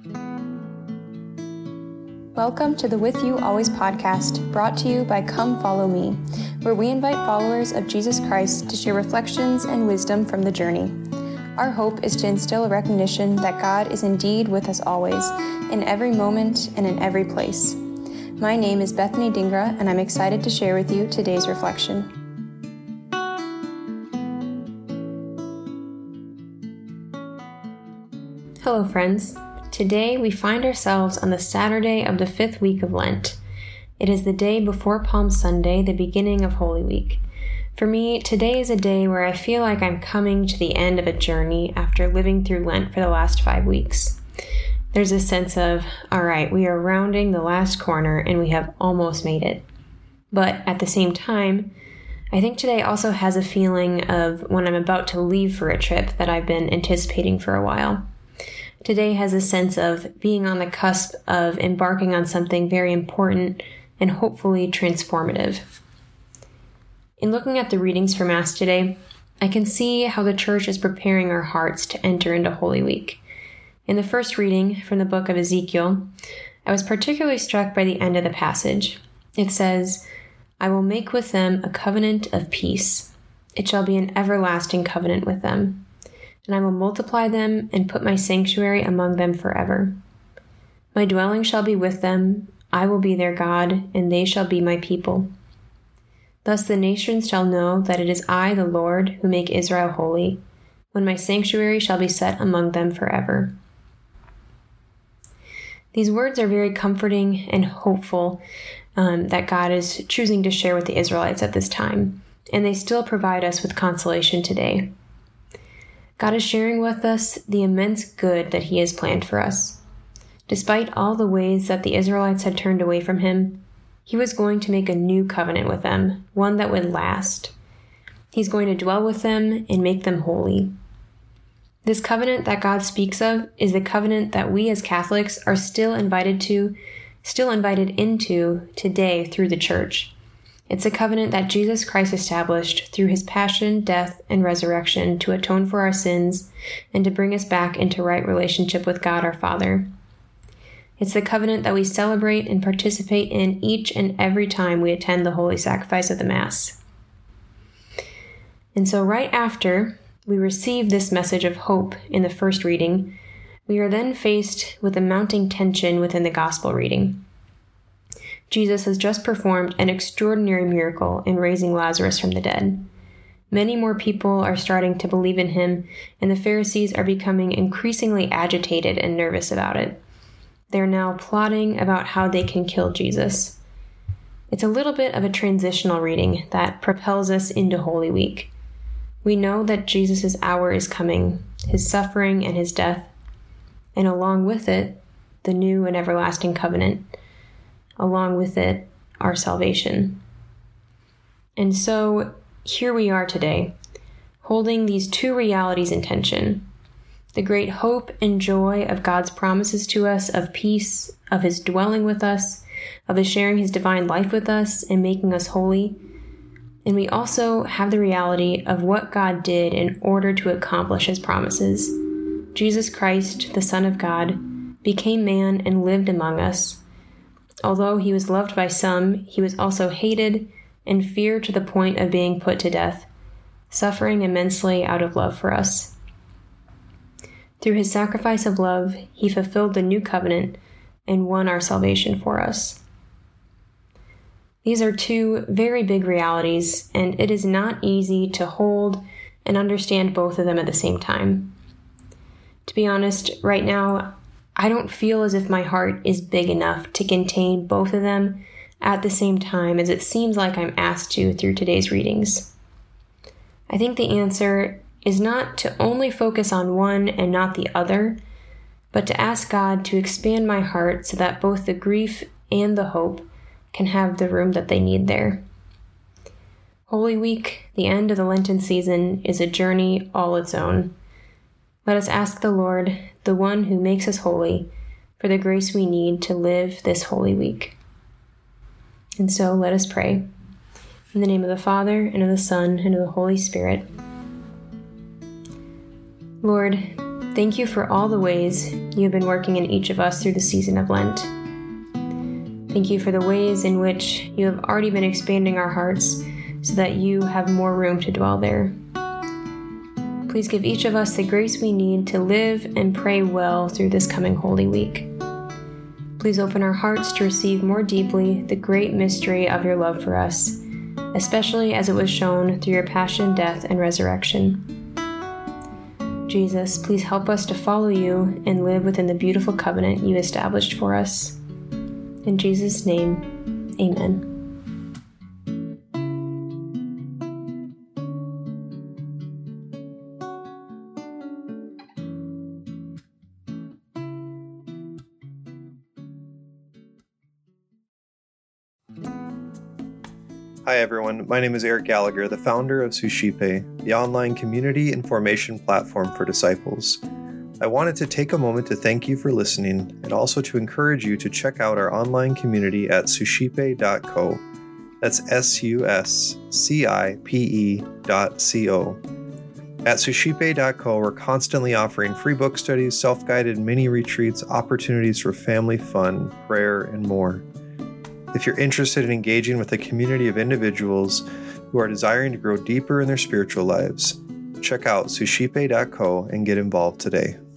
Welcome to the With You Always podcast, brought to you by Come Follow Me, where we invite followers of Jesus Christ to share reflections and wisdom from the journey. Our hope is to instill a recognition that God is indeed with us always, in every moment and in every place. My name is Bethany Dingra, and I'm excited to share with you today's reflection. Hello, friends. Today we find ourselves on the Saturday of the 5th week of Lent. It is the day before Palm Sunday, the beginning of Holy Week. For me, today is a day where I feel like I'm coming to the end of a journey after living through Lent for the last 5 weeks. There's a sense of, all right, we are rounding the last corner and we have almost made it. But at the same time, I think today also has a feeling of when I'm about to leave for a trip that I've been anticipating for a while. Today has a sense of being on the cusp of embarking on something very important and hopefully transformative. In looking at the readings for Mass today, I can see how the Church is preparing our hearts to enter into Holy Week. In the first reading from the book of Ezekiel, I was particularly struck by the end of the passage. It says, "I will make with them a covenant of peace. It shall be an everlasting covenant with them. And I will multiply them and put my sanctuary among them forever. My dwelling shall be with them, I will be their God, and they shall be my people. Thus the nations shall know that it is I, the Lord, who make Israel holy, when my sanctuary shall be set among them forever." These words are very comforting and hopeful that God is choosing to share with the Israelites at this time, and they still provide us with consolation today. God is sharing with us the immense good that He has planned for us. Despite all the ways that the Israelites had turned away from Him, He was going to make a new covenant with them, one that would last. He's going to dwell with them and make them holy. This covenant that God speaks of is the covenant that we as Catholics are still invited into today through the Church. It's a covenant that Jesus Christ established through His passion, death, and resurrection to atone for our sins and to bring us back into right relationship with God our Father. It's the covenant that we celebrate and participate in each and every time we attend the holy sacrifice of the Mass. And so right after we receive this message of hope in the first reading, we are then faced with a mounting tension within the Gospel reading. Jesus has just performed an extraordinary miracle in raising Lazarus from the dead. Many more people are starting to believe in Him, and the Pharisees are becoming increasingly agitated and nervous about it. They're now plotting about how they can kill Jesus. It's a little bit of a transitional reading that propels us into Holy Week. We know that Jesus' hour is coming, His suffering and His death, and along with it, the new and everlasting covenant. Along with it, our salvation. And so here we are today, holding these two realities in tension. The great hope and joy of God's promises to us of peace, of His dwelling with us, of His sharing His divine life with us and making us holy. And we also have the reality of what God did in order to accomplish His promises. Jesus Christ, the Son of God, became man and lived among us. Although He was loved by some, He was also hated and feared to the point of being put to death, suffering immensely out of love for us. Through His sacrifice of love, He fulfilled the new covenant and won our salvation for us. These are two very big realities, and it is not easy to hold and understand both of them at the same time. To be honest, right now, I don't feel as if my heart is big enough to contain both of them at the same time as it seems like I'm asked to through today's readings. I think the answer is not to only focus on one and not the other, but to ask God to expand my heart so that both the grief and the hope can have the room that they need there. Holy Week, the end of the Lenten season, is a journey all its own. Let us ask the Lord, the one who makes us holy, for the grace we need to live this Holy Week. And so let us pray. In the name of the Father, and of the Son, and of the Holy Spirit. Lord, Thank you for all the ways you have been working in each of us through the season of Lent. Thank you for the ways in which you have already been expanding our hearts so that you have more room to dwell there. Please give each of us the grace we need to live and pray well through this coming Holy Week. Please open our hearts to receive more deeply the great mystery of your love for us, especially as it was shown through your passion, death, and resurrection. Jesus, please help us to follow you and live within the beautiful covenant you established for us. In Jesus' name, amen. Hi everyone, my name is Eric Gallagher, the founder of Suscipe, the online community and formation platform for disciples. I wanted to take a moment to thank you for listening and also to encourage you to check out our online community at suscipe.co. That's suscipe.co. At suscipe.co, we're constantly offering free book studies, self-guided mini retreats, opportunities for family fun, prayer, and more. If you're interested in engaging with a community of individuals who are desiring to grow deeper in their spiritual lives, check out suscipe.co and get involved today.